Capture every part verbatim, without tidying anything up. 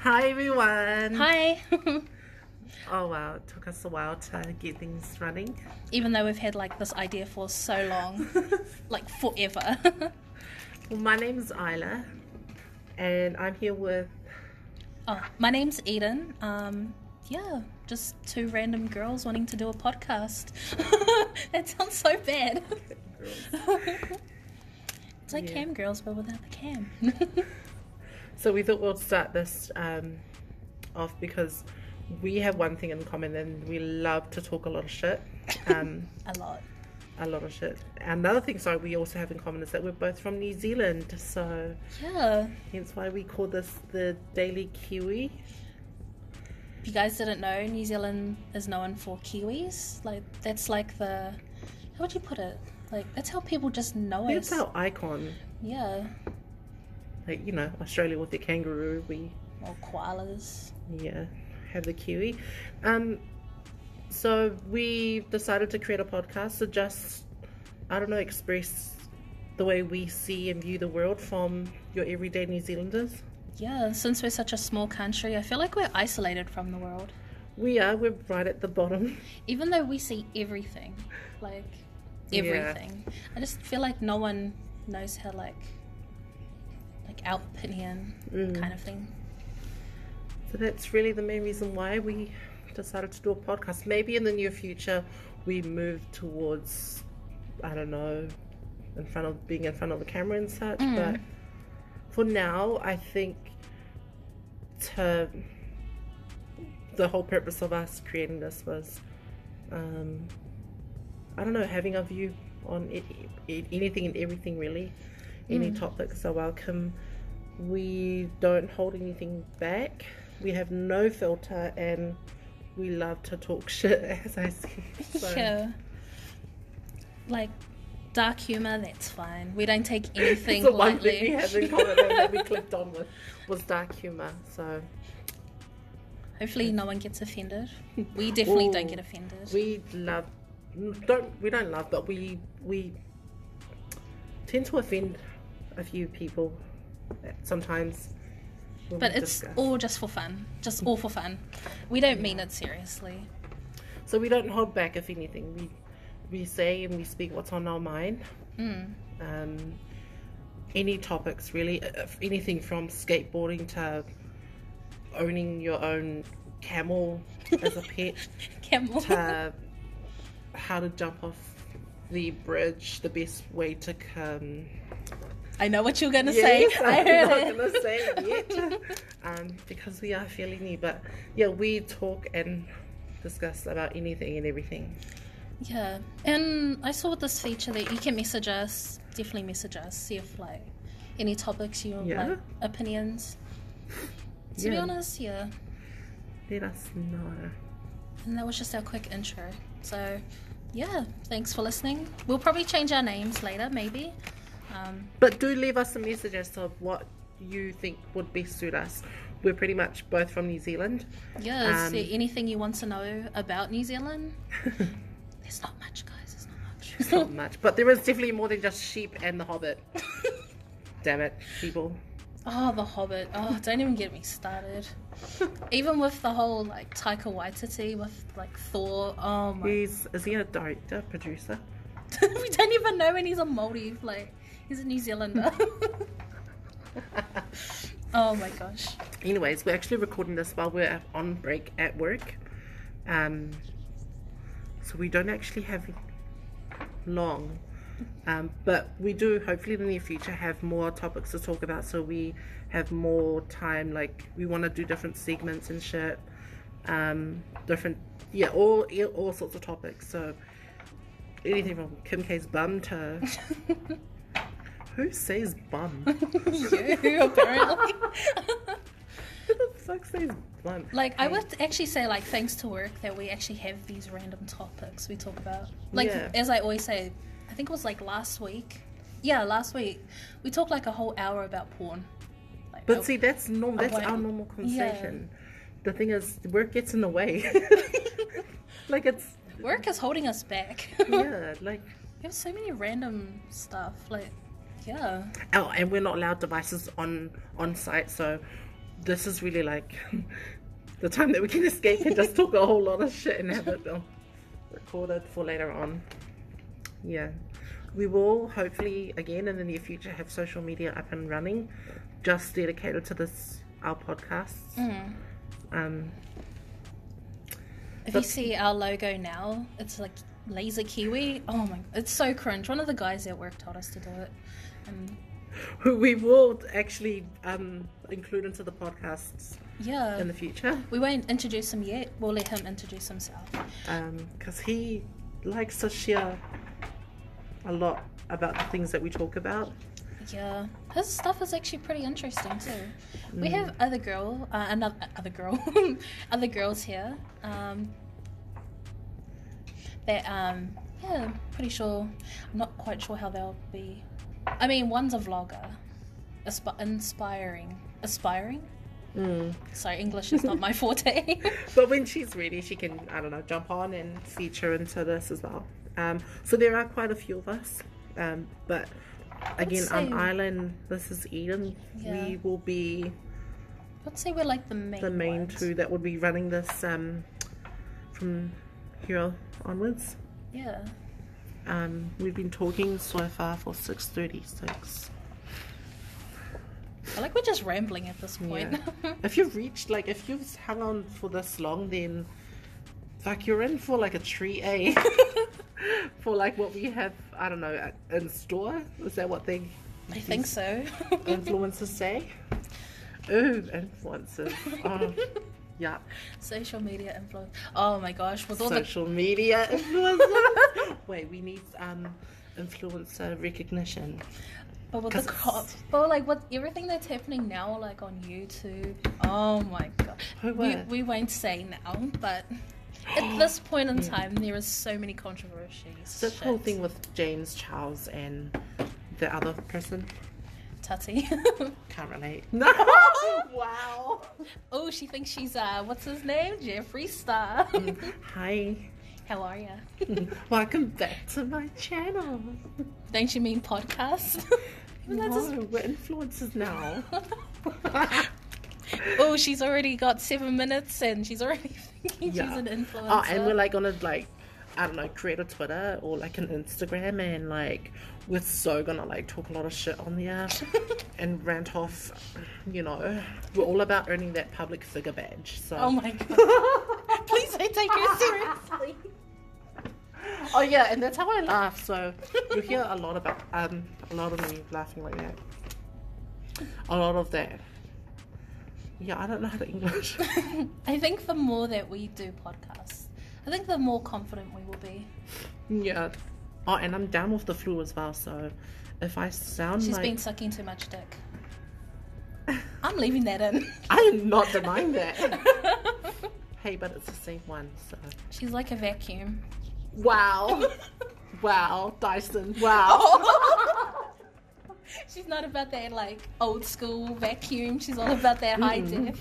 Hi everyone. Hi. Oh wow, it took us a while to get things running. Even though we've had like this idea for so long, like forever. Well, my name is Isla, and I'm here with. Oh, my name's Eden. Um, yeah, just two random girls wanting to do a podcast. That sounds so bad. It's like Yeah. cam girls, but without the cam. So we thought we'll start this um, off because we have one thing in common, and we love to talk a lot of shit. Um, A lot. a lot of shit. Another thing, sorry, we also have in common is that we're both from New Zealand, so Yeah. hence why we call this the Daily Kiwi. If you guys didn't know, New Zealand is known for Kiwis. Like, that's like the... How would you put it? Like, that's how people just know It's us. our icon. Yeah. Like, you know, Australia with the kangaroo, we, Or koalas. yeah, have the Kiwi. Um, so we decided to create a podcast to just, I don't know, express the way we see and view the world from your everyday New Zealanders. Yeah, since we're such a small country, I feel like we're isolated from the world. We are, we're right at the bottom. Even though we see everything, like Yeah. everything. I just feel like no one knows how like like our opinion Mm. kind of thing. So that's really the main reason why we decided to do a podcast. Maybe in the near future we move towards, I don't know, in front of being in front of the camera and such. Mm. But for now, I think to the whole purpose of us creating this was, um, I don't know, having a view on it, it, anything and everything really. Any Mm. topics are welcome. We don't hold anything back. We have no filter, and we love to talk shit, as I said. So, Yeah. Like dark humor, that's fine. We don't take anything the one thing we lightly. have in common and that we clicked on with was dark humor. So Hopefully no one gets offended. We definitely don't Ooh, get offended. we love, don't we don't love, but we we tend to offend a few people sometimes. when But we it's discuss. all just for fun. Just all for fun. We don't mean it seriously. So we don't hold back. If anything, we we say and we speak what's on our mind. Mm. Um, any topics really, if anything from skateboarding to owning your own camel as a pet, Camel. to how to jump off the bridge, the best way to come. I know what you're gonna Yes, say. I I'm heard not it. gonna say it yet, um, because we are fairly new. But yeah, we talk and discuss about anything and everything. Yeah, and I saw this feature that you can message us. Definitely message us. See if like any topics you Yeah. like opinions. To be Yeah. honest, yeah. Let us know. And that was just our quick intro. So, yeah, thanks for listening. We'll probably change our names later, maybe. Um, But do leave us a message as to what you think would best suit us. We're pretty much both from New Zealand. yeah, is Um, there anything you want to know about New Zealand? There's not much, guys. There's not much. It's not much, but there is definitely more than just sheep and the Hobbit. Damn it, people. Oh, The Hobbit. Oh, don't even get me started. Even with the whole, like, Taika Waititi with, like, Thor. Oh, my... He's is he a director, producer? We don't even know when he's a Māori. Like, he's a New Zealander. Oh, my gosh. Anyways, we're actually recording this while we're on break at work. Um, so we don't actually have long. Um, but we do hopefully in the near future have more topics to talk about, so we have more time. Like, we want to do different segments and shit. Um, different, yeah, all all sorts of topics. So anything from Kim K's bum to who says bum? You, apparently. Who the fuck says bum? Like, I would actually say, like, thanks to work that we actually have these random topics we talk about. Like, Yeah. as I always say, I think it was, like, last week. Yeah, last week. We talked, like, a whole hour about porn. Like, But I- see, that's normal. That's went- our normal conversation. The thing is, work gets in the way. Like, it's work is holding us back. yeah, like We have so many random stuff. Like, yeah. oh, and we're not allowed devices on on site, so this is really like the time that we can escape and just talk a whole lot of shit and have it all recorded for later on. Yeah, we will hopefully again in the near future have social media up and running, just dedicated to this our podcasts. Mm. Um, If but- you see our logo now, it's like laser kiwi. Oh my, it's so cringe. One of the guys at work told us to do it. And we will actually um, include into the podcasts yeah, in the future, we won't introduce him yet. We'll let him introduce himself. because he likes to share a lot about the things that we talk about. Yeah, his stuff is actually pretty interesting too. We Mm. have other girl, uh, another other girl, other girls here. Um, that um, yeah, pretty sure. I'm not quite sure how they'll be. I mean, one's a vlogger, Asp- inspiring, aspiring. Mm. Sorry, English is not my forte. But when she's ready, she can, I don't know, jump on and feature into this as well. Um, so there are quite a few of us. Um, but again, say- on Island, this is Eden. Yeah. We will be Let's say we're like the main the main ones. two that would be running this um, from here onwards. Yeah. Um, we've been talking so far for six thirty-six. I feel like we're just rambling at this point. Yeah. If you've reached, like, if you've hung on for this long, then, like, you're in for, like, a treat, eh? For, like, what we have, I don't know, in store? Is that what they... I think so. influencers say? Ooh, influencers. Oh, yeah. Social media influence. Oh my gosh, with all Social media influencers. Wait, we need um influencer recognition. the but with the 'Cause co- but like with everything that's happening now, like on YouTube. Oh my god. Who We what? we won't say now, but at this point in time, there is so many controversies. This whole Shit. thing with James Charles and the other person. Tutty. Can't relate. No. Wow. Oh, she thinks she's uh, what's his name? Jeffree Star. Hi. How are ya? Welcome back to my channel. Don't you mean podcast? No, That's just- we're influencers now. Oh, she's already got seven minutes and she's already thinking Yeah. she's an influencer. Oh, and we're like gonna like, I don't know, create a Twitter or like an Instagram, and like we're so gonna like talk a lot of shit on there and rant off. You know, we're all about earning that public figure badge. So. Oh my god. Please don't take her seriously. Oh yeah, and that's how I laugh. So you hear a lot about um a lot of me laughing like that. A lot of that. Yeah, I don't know how to English. I think the more that we do podcasts, I think the more confident we will be. Yeah. Oh, and I'm down with the flu as well. So if I sound She's like been sucking too much dick. I'm leaving that in. I am not denying that. Hey, but it's the same one. So She's like a vacuum. wow, wow, Dyson. Wow. She's not about that like old school vacuum. She's all about that high def.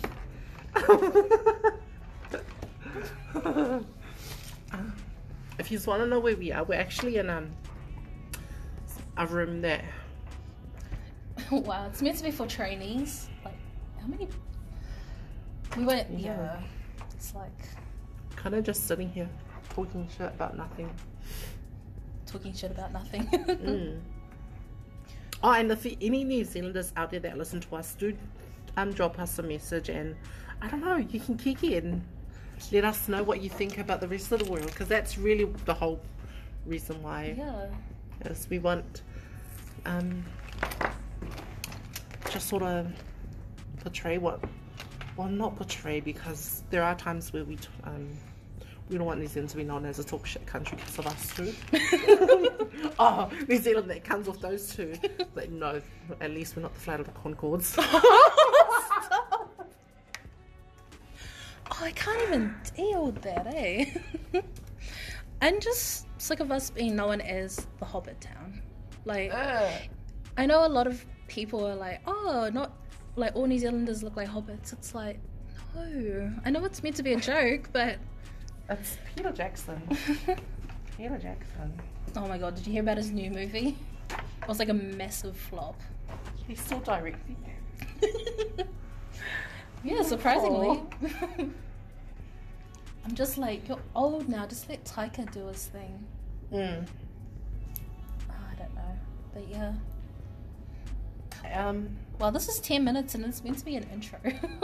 If you want to know where we are, we're actually in um a room that Wow, it's meant to be for trainees. Like, how many? We went. Yeah. Yeah. It's like kind of just sitting here talking shit about nothing. talking shit about nothing. Mm. Oh, and if any New Zealanders out there that listen to us, do um drop us a message, and I don't know, you can kick in, let us know what you think about the rest of the world, because that's really the whole reason why. Yeah. Is we want um just sort of portray what, well, not portray, because there are times where we t- um we don't want New Zealand to be known as a talk shit country because of us too. Oh, New Zealand, that comes with those two. But no, at least we're not the flight of the Concords. Oh, I can't even deal with that, eh? I'm just sick of us being known as the Hobbit town. Like, I know a lot of people are like, oh, not like all New Zealanders look like hobbits. It's like, no. I know it's meant to be a joke, but It's Peter Jackson. Peter Jackson. oh my god, did you hear about his new movie? It was like a massive flop. He's still directing. Yeah, surprisingly. I'm just like, you're old now. Just let Taika do his thing. Mm. Oh, I don't know. But yeah. Um. Well, this is ten minutes and it's meant to be an intro.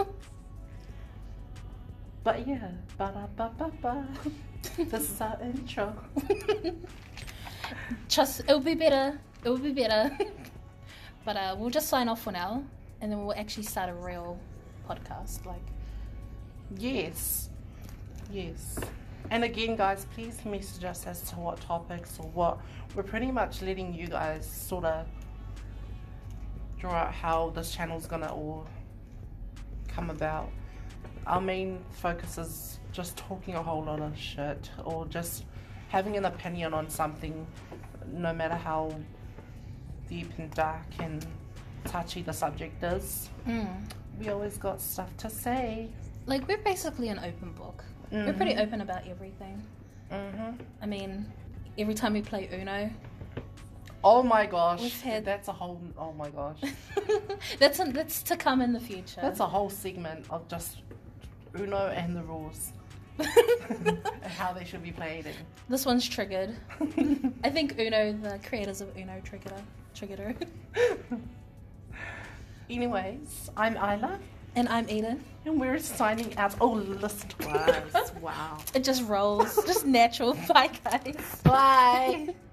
But yeah. Ba-da-ba-ba-ba. This is our intro. Just, it'll be better. It will be better. But uh, we'll just sign off for now. And then we'll actually start a real podcast. Like. Yes. Yes. And again, guys, please message us as to what topics or what. We're pretty much letting you guys sort of draw out how this channel's gonna all come about. Our main focus is just talking a whole lot of shit or just having an opinion on something, no matter how deep and dark and touchy the subject is. Mm. We always got stuff to say. Like, we're basically an open book. Mm-hmm. We're pretty open about everything. Mm-hmm. I mean, every time we play Uno. Oh my gosh. We've had... That's a whole, oh my gosh. that's, a, that's to come in the future. That's a whole segment of just Uno and the rules. And how they should be played. And... This one's triggered. I think Uno, the creators of Uno triggered triggered Anyways, I'm Isla. And I'm Eden. And we're signing out. Oh, listen to us. Wow. It just rolls. Just natural. Bye, guys. Bye.